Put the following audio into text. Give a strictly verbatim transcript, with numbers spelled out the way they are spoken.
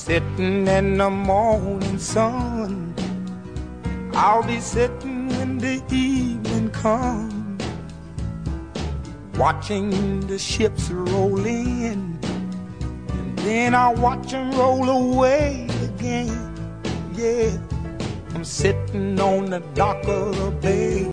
sitting in the morning sun. I'll be sitting when the evening comes, watching the ships roll in, and then I'll watch them roll away again. Yeah, I'm sitting on the dock of the bay.